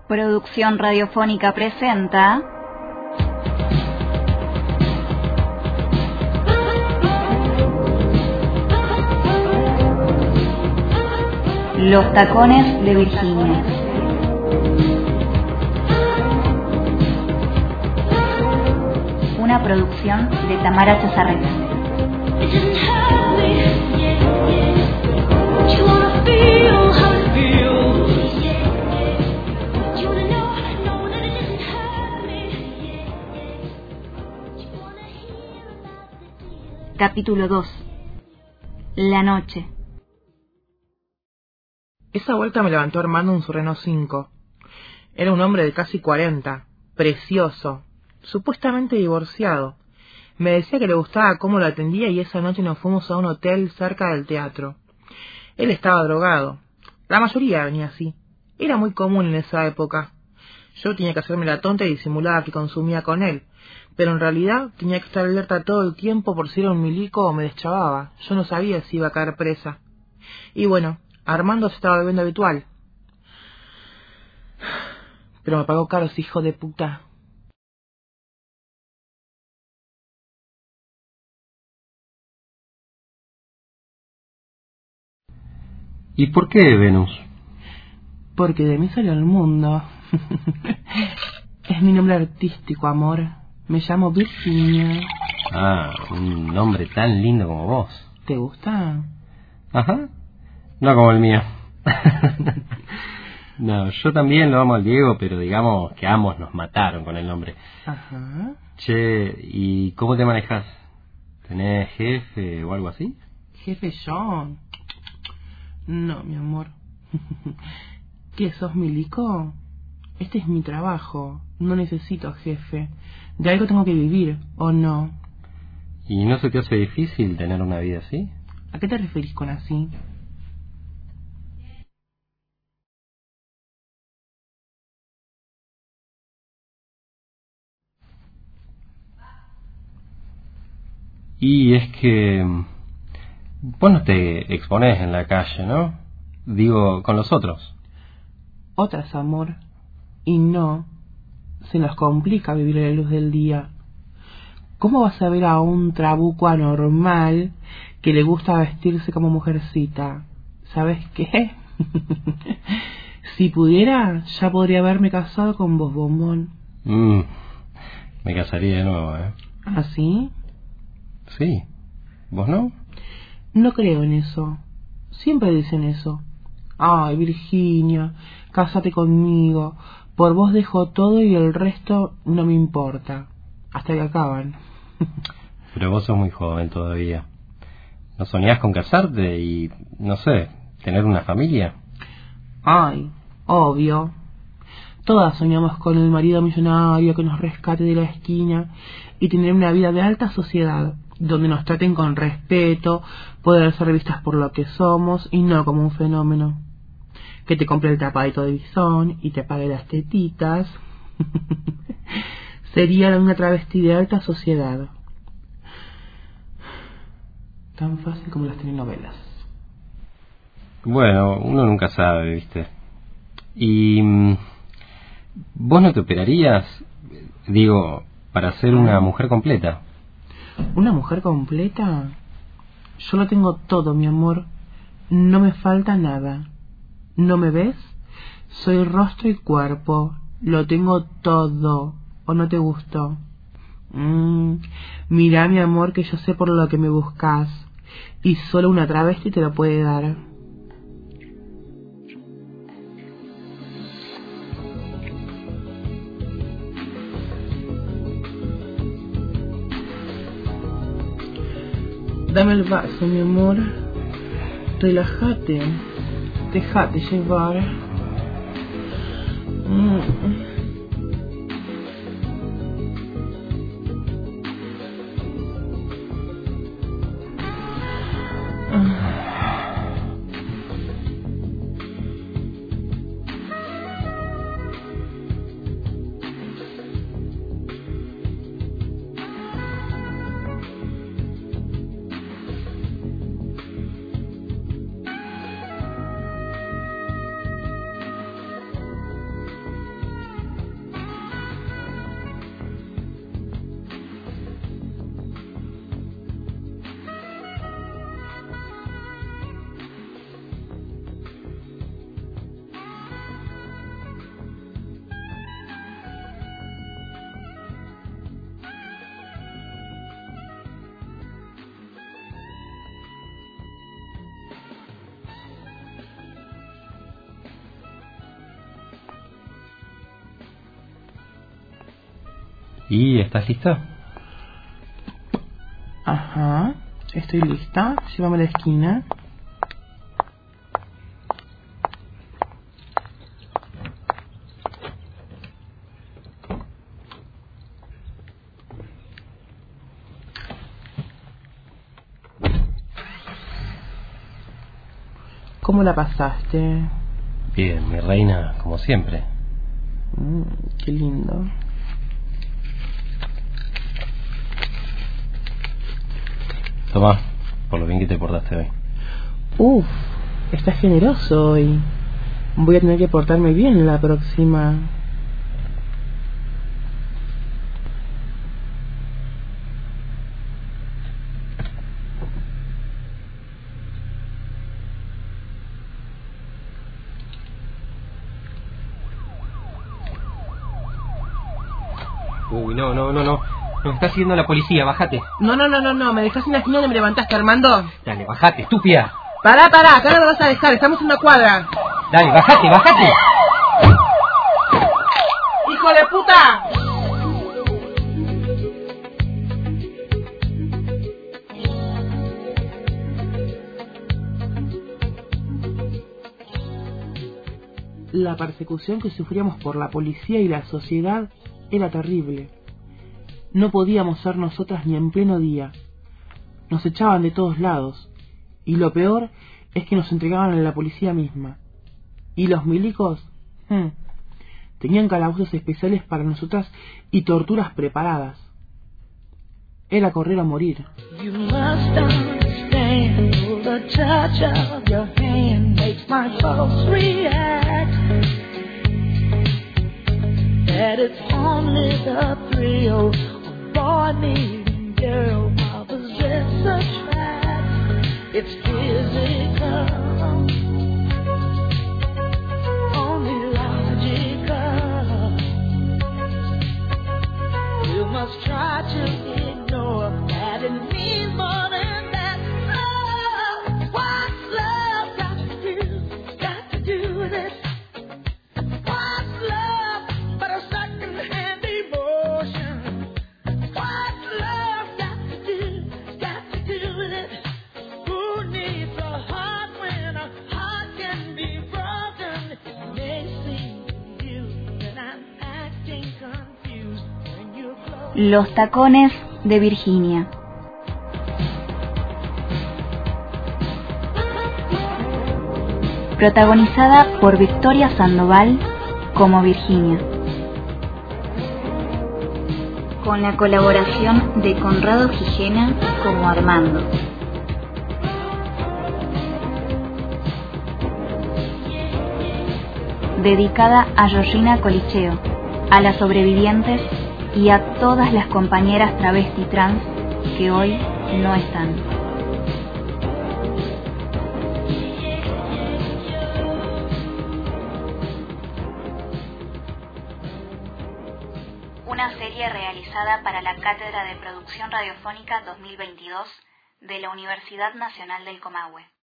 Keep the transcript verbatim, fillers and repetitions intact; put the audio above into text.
Producción Radiofónica presenta Los tacones de Virginia. Una producción de Tamara Cesarreta. Capítulo dos. La noche. Esa vuelta me levantó Armando un Renault cinco. Era un hombre de casi cuarenta, precioso, supuestamente divorciado. Me decía que le gustaba cómo lo atendía y esa noche nos fuimos a un hotel cerca del teatro. Él estaba drogado. La mayoría venía así. Era muy común en esa época. Yo tenía que hacerme la tonta y disimulaba que consumía con él, pero en realidad tenía que estar alerta todo el tiempo por si era un milico o me deschavaba. Yo no sabía si iba a caer presa. Y bueno, Armando se estaba volviendo habitual. Pero me pagó caro ese hijo de puta. ¿Y por qué Venus? Porque de mí salió el mundo. Es mi nombre artístico, amor. Me llamo Virginia. Ah, un nombre tan lindo como vos. ¿Te gusta? Ajá. No como el mío. No, yo también lo amo al Diego, pero digamos que ambos nos mataron con el nombre. Ajá. Che, ¿y cómo te manejas? ¿Tenés jefe o algo así? Jefe yo. No, mi amor. ¿Qué, sos milico? Este es mi trabajo. No necesito jefe. De algo tengo que vivir, ¿o no? ¿Y no se te hace difícil tener una vida así? ¿A qué te referís con así? Y es que vos no te exponés en la calle, ¿no? Digo, con los otros. Otras, amor. Y no. Se nos complica vivir a la luz del día. ¿Cómo vas a ver a un trabuco anormal que le gusta vestirse como mujercita? ¿Sabes qué? Si pudiera, ya podría haberme casado con vos, bombón. Mm, me casaría de nuevo, ¿eh? ¿Ah, sí? Sí. ¿Vos no? No creo en eso. Siempre dicen eso. Ay, Virginia, cásate conmigo. Por vos dejo todo y el resto no me importa. Hasta que acaban. Pero vos sos muy joven todavía. ¿No soñás con casarte y, no sé, tener una familia? Ay, obvio. Todas soñamos con el marido millonario que nos rescate de la esquina y tener una vida de alta sociedad, donde nos traten con respeto, poder ser vistas por lo que somos y no como un fenómeno. Que te compre el tapadito de bisón y te pague las tetitas. Sería una travesti de alta sociedad. Tan fácil como las telenovelas. Bueno, uno nunca sabe, ¿viste? ¿Y mm, vos no te operarías, digo, para ser una mujer completa? ¿Una mujer completa? Yo lo tengo todo, mi amor. No me falta nada. ¿No me ves? Soy rostro y cuerpo. Lo tengo todo. ¿O no te gustó? Mm, mira, mi amor, que yo sé por lo que me buscas. Y solo una travesti te lo puede dar. Dame el vaso, mi amor. Relájate. Déjate llevar. Mm. ¿Y estás lista? Ajá, estoy lista. Llévame a la esquina. ¿Cómo la pasaste? Bien, mi reina, como siempre. Mm, qué lindo. Toma, por lo bien que te portaste hoy. Uf, estás generoso hoy. Voy a tener que portarme bien la próxima. Uy, no, no, no, no. Nos está siguiendo la policía, bájate. No, no, no, no, no. ¿Me dejas en la esquina donde me levantaste, Armando? Dale, bájate, estúpida. Pará, pará, acá no me vas a dejar. Estamos en una cuadra. Dale, bájate, bájate. ¡Hijo de puta! La persecución que sufríamos por la policía y la sociedad era terrible. No podíamos ser nosotras ni en pleno día. Nos echaban de todos lados. Y lo peor es que nos entregaban a la policía misma. Y los milicos hmm, tenían calabozos especiales para nosotras y torturas preparadas. Era correr o morir. You must understand, the touch of your hand makes my pulse react. That it's only the thrill of boy meeting girl opposites attract. It's physical, only logical. You must try to ignore that it means more than that. Oh, what's love got to do, got to do with it? What's love but a second-hand emotion? What's love got to do, got to do with it? Who needs a heart when a heart can be broken? It may seem to you that I'm acting confused when you're close. Los tacones de Virginia. Protagonizada por Victoria Sandoval como Virginia, con la colaboración de Conrado Gijena como Armando. Dedicada a Georgina Colicheo, a las sobrevivientes y a todas las compañeras travesti trans que hoy no están. Una serie realizada para la Cátedra de Producción Radiofónica dos mil veintidós de la Universidad Nacional del Comahue.